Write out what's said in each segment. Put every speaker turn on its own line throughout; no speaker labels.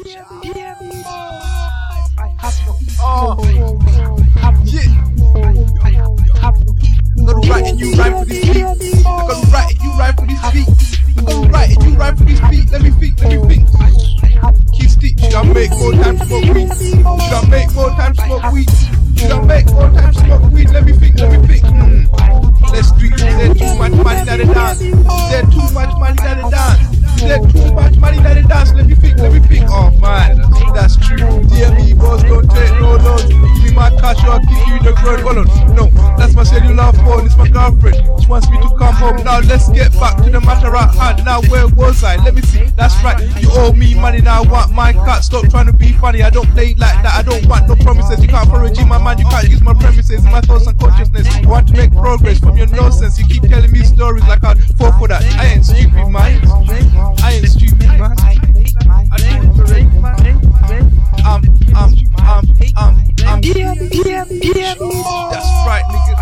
Gonna write and you rhyme for this beat. I'm gonna write and you rhyme for this beat. I'm gonna write and you rhyme for this beat. Let me think. Keep stick. Should I make more time to smoke weed? Should I make more time to smoke weed? Should I make more time to smoke weed? Let me think. Let's street. Is there too much money that they dance? Is there too much money that they dance? Is there too much money that they dance? Let me think. Oh man, that's true. DME boss don't take no loans. Give me my cash or I'll give you the road. Hold on, no, that's my cellular phone. It's my girlfriend. She wants me to come home. Now let's get back to the matter at hand. Now where was I? Let me see. That's right. You owe me money now. I want my cut. Stop trying to be funny. I don't play like that. I don't want no promises. You can't follow G, my man. You can't use my premises. My thoughts and consciousness. I want to make progress from your nonsense. You keep telling me stories like I'd fall for that. I ain't stupid, man. I ain't stupid, man. That's right, nigga.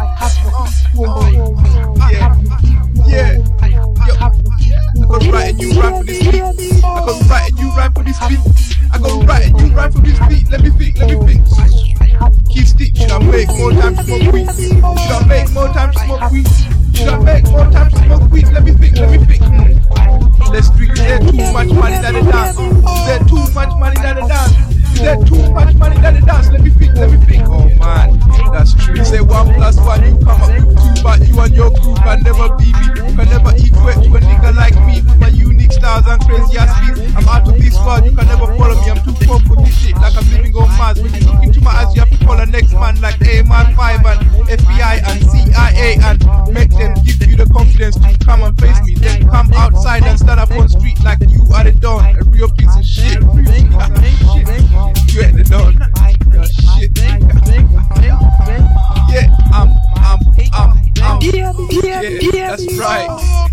Yeah. I gotta write and you rhyme for this beat. I gotta write and you rhyme for this beat. I gotta write and you rhyme for this beat. Let me think. Keep stick. Should I make more time to smoke weed? Should I make more time to smoke weed? Should I make more time to smoke weed? Let me think. Let's street. Is there too much money that they dance? Is there too much money that they dance? Is there too much money that they dance? Let me think. Oh man, that's true. Say 1 + 1, you come up with 2, but you and your crew can never be me. Can never equate to a nigga like me with my unique styles and crazy ass beats. I'm out of this world, you can never follow me. I'm too poor for this shit, like I'm living on Mars. When you look into my eyes, you have to call a next man like A-Man 5 and FBI and CIA and make them give you the confidence to come and face me. Then come outside and stand up on street like you are the Don, a real piece of shit. You ain't the Don. You're shit. Yeah, that's right.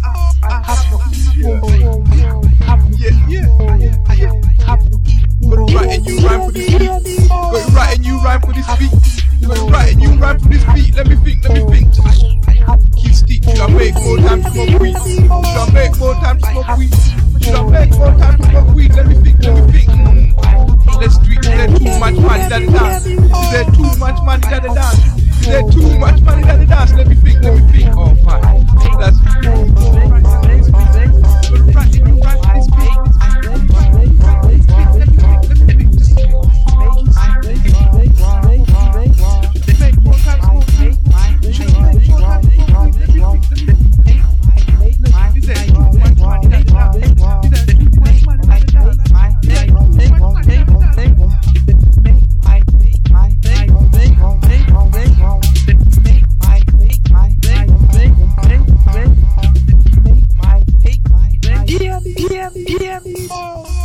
Gonna write and you rhyme for this beat. Gonna write and you rhyme for this beat. Gonna write and you rhyme for this beat. Let me think. Keep stick. Should I make more time to smoke weed? Should I make more time to smoke weed? Should I make more time to smoke weed? Let me think. Let's street. Is there too much money that they dance? Is there too much money that they dance? Is there too much money that they dance? Let me think. Oh man, that's true. Yeah.